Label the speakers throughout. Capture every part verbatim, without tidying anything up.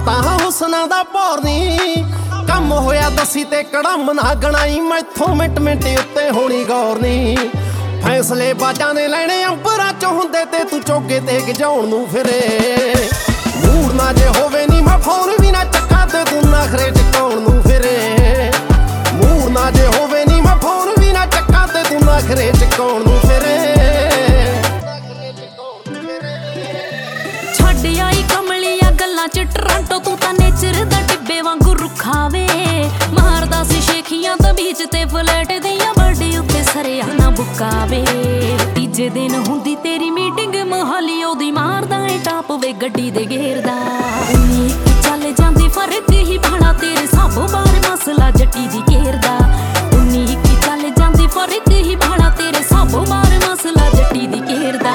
Speaker 1: ਤਾਂ ਹੁਸਨਾ ਦਾ ਭੌਰ ਨੀ ਕੰਮ ਹੋਇਆ ਦਸੀ ਤੇ ਕੜਮ ਨਾ ਗਣਾਈ ਮੈਥੋਂ ਮਿੰਟ ਮਿੰਟ ਉੱਤੇ ਹੋਣੀ ਗੌਰ ਨੀ ਫੈਸਲੇ ਬਾਜਾਂ ਦੇ ਲੈਣੇ ਅੰਬਰਾਂ ਚ ਹੁੰਦੇ ਤੇ ਤੂੰ ਚੋਗੇ ਤੇ ਗਜਾਉਣ ਨੂੰ ਫਿਰੇ ਮੂਡ ਨਾ ਜੇ ਹੋਵੇ ਨੀ ਮੈਂ ਫੋਨ ਵੀ ਨਾ ਚੱਕਾ ਤੇ ਤੂੰ ਨਖਰੇ ਟਿਕਾਉਣ ਨੂੰ ਫਿਰੇ ਮੂਡ ਨਾ ਜੇ ਹੋਵੇ ਨੀ ਮੈਂ ਫੋਨ ਵੀ ਨਾ ਚੱਕਾ ਤੇ ਤੂੰ ਨਖਰੇ ਟਿਕਾਉਣ ਨੂੰ ਫਿਰੇ
Speaker 2: ਛੱਡ ਆਈ ਕਮਲੀਆਂ ਗੱਲਾਂ ਚ ਟਰਾਂਟੋ ਤੂੰ ਤਾਂ ਨੇਚਰ ਦਾ ਟਿੱਬੇ ਵਾਂਗੂ ਰੁੱਖਾ ਵੇ ਮਾਰਦਾ ਸੀ ਸ਼ੇਖੀਆਂ ਤਾਂ ਬੀਚ ਤੇ ਫਲੈਟ ਦੀਆਂ ਬਰਡੇ ਉੱਤੇ ਸਰਿਆ ਨਾ ਬੁੱਕਾਵੇ ਤੀਜੇ ਦਿਨ ਹੁੰਦੀ ਤੇਰੀ ਮੀਟਿੰਗ ਮੋਹਾਲੀ ਉਹਦੀ ਮਾਰਦਾ ਏ ਟਾਪ ਵੇ ਗੱਡੀ ਦੇ ਘੇਰਦਾ ਉਨੀ ਚੱਲ ਜਾਂਦੀ ਫਰਕ ਹੀ ਬਾਣਾ ਤੇਰੇ ਸਭ ਬਾਰ ਮਸਲਾ ਜੱਟੀ ਦੀ ਘੇਰਦਾ ਉਨੀ ਚੱਲ ਜਾਂਦੀ ਫਰਕ ਹੀ ਬਾਣਾ ਤੇਰੇ ਸਭ ਬਾਰ ਮਸਲਾ ਜੱਟੀ ਦੀ ਘੇਰਦਾ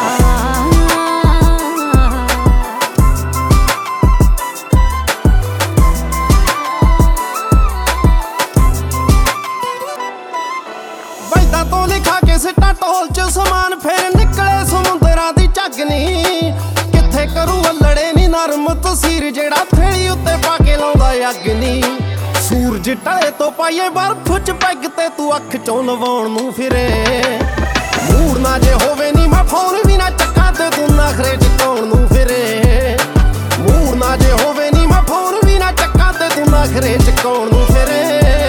Speaker 1: ਤੋਂ ਲਿਖਾ ਕੇ ਸਿੱਟਾ ਢੋਲ ਚ ਸਮਾਨ ਫੇਰ ਨਿਕਲੇ ਸਮੁੰਦਰਾਂ ਦੀ ਝੱਗ ਨੀ ਕਿੱਥੇ ਕਰੂ ਅਲੜੇ ਨੀ ਨਰਮ ਤਸੀਰ ਜਿਹੜਾ ਥੇਲੀ ਉੱਤੇ ਪਾ ਕੇ ਲਾਉਂਦਾ ਅੱਗ ਨੀ ਸੂਰਜ ਢਲੇ ਤੋਂ ਪਾਈਏ ਬਰਫ ਚ ਪੈਗ ਤੇ ਤੂੰ ਅੱਖ ਚੋਂ ਲਵਾਉਣ ਨੂੰ ਫਿਰੇ ਮੂਡ ਨਾ ਜੇ ਹੋਵੇ ਨੀ ਮੈਂ ਫੋਨ ਵੀ ਨਾ ਚੱਕਾ ਤੇ ਤੂੰ ਨਖਰੇ ਟਿਕਾਉਣ ਨੂੰ ਫਿਰੇ ਮੂਡ ਨਾ ਜੇ ਹੋਵੇ ਨੀ ਮੈਂ ਫੋਨ ਵੀ ਨਾ ਚੱਕਾ ਤੇ ਤੂੰ ਨਖਰੇ ਟਿਕਾਉਣ ਨੂੰ ਫਿਰੇ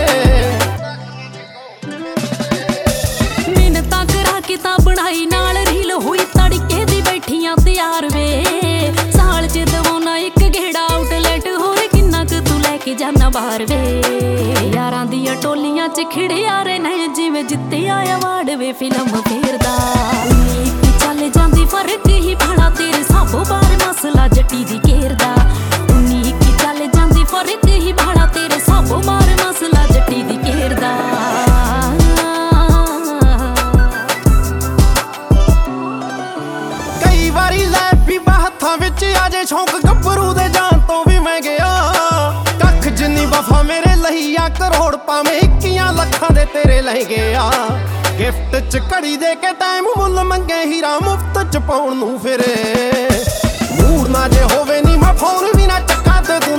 Speaker 2: ਕਿਤਾ ਬਣਾਈ ਨਾਲ ਰੀਲ ਹੋਈ ਤੜਕੇ ਦੀ ਬੈਠੀਆਂ ਤਿਆਰ ਵੇ ਸਾਲ ਚ ਦਵਾਉਣਾ ਇੱਕ ਗੇੜਾ ਆਊਟਲੈਟ ਹੋਰ ਕਿੰਨਾ ਕੁ ਤੂੰ ਲੈ ਕੇ ਜਾਣਾ ਬਾਹਰ ਵੇ ਯਾਰਾਂ ਦੀਆਂ ਟੋਲੀਆਂ ਚ ਖਿੜਿਆ ਰੇ ਨੇ ਜਿਵੇਂ ਜਿੱਤਿਆ ਅਵਾਰਡ ਵੇ ਫਿਲਮ ਫੇਰਦਾ ਉਨੀ ਚੱਲ ਜਾਂਦੀ ਫਰਕ ਹੀ ਬਾਣਾ ਤੇਰੇ ਸਭ ਬਾਰ ਮਸਲਾ ਜੱਟੀ ਦੀ ਘੇਰਦਾ ਉਨੀ ਚੱਲ ਜਾਂਦੀ ਫਰਕ ਹੀ ਬਾਣਾ ਤੇਰੇ ਸਭ ਬਾਰ ਮਸਲਾ ਜੱਟੀ ਦੀ ਘੇਰਦਾ
Speaker 1: ਵਿੱਚ ਆਜੇ ਸ਼ੌਂਕ ਗੱਭਰੂ ਦੇ ਜਾਨ ਤੋਂ ਵੀ ਮੈਂ ਗਿਆ ਕੱਖ ਜਿੰਨੀ ਵਫਾ ਮੇਰੇ ਲਈ ਆ ਕਰੋੜ ਭਾਵੇਂ ਇੱਕੀਆਂ ਲੱਖਾਂ ਦੇ ਤੇਰੇ ਲੈ ਗਿਆ ਗਿਫਟ ਚ ਘੜੀ ਦੇ ਕੇ ਟਾਈਮ ਮੁੱਲ ਮੰਗੇ ਹੀਰਾ ਮੁਫਤ ਚ ਪਾਉਣ ਨੂੰ ਫਿਰੇ ਮੂਡ ਨਾ ਜੇ ਹੋਵੇ ਨੀ ਮੈਂ ਫੋਨ ਵੀ ਨਾ ਚੱਕਾ ਤੇ ਤੂੰ